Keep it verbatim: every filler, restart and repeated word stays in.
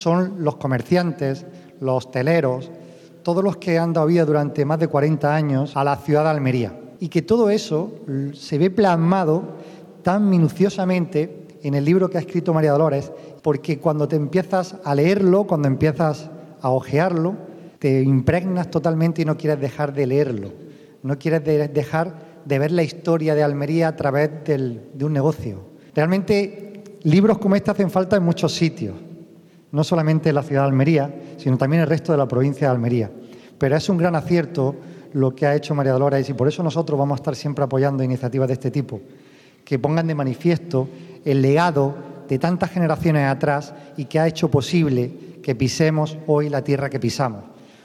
son los comerciantes, los hosteleros, todos los que han dado vida durante más de cuarenta años a la ciudad de Almería. Y que todo eso se ve plasmado tan minuciosamente en el libro que ha escrito María Dolores, porque cuando te empiezas a leerlo, cuando empiezas a hojearlo, te impregnas totalmente y no quieres dejar de leerlo. No quieres de dejar de ver la historia de Almería a través del, de un negocio. Realmente, libros como este hacen falta en muchos sitios, no solamente en la ciudad de Almería, sino también en el resto de la provincia de Almería. Pero es un gran acierto lo que ha hecho María Dolores y por eso nosotros vamos a estar siempre apoyando iniciativas de este tipo, que pongan de manifiesto el legado de tantas generaciones atrás y que ha hecho posible que pisemos hoy la tierra que pisamos.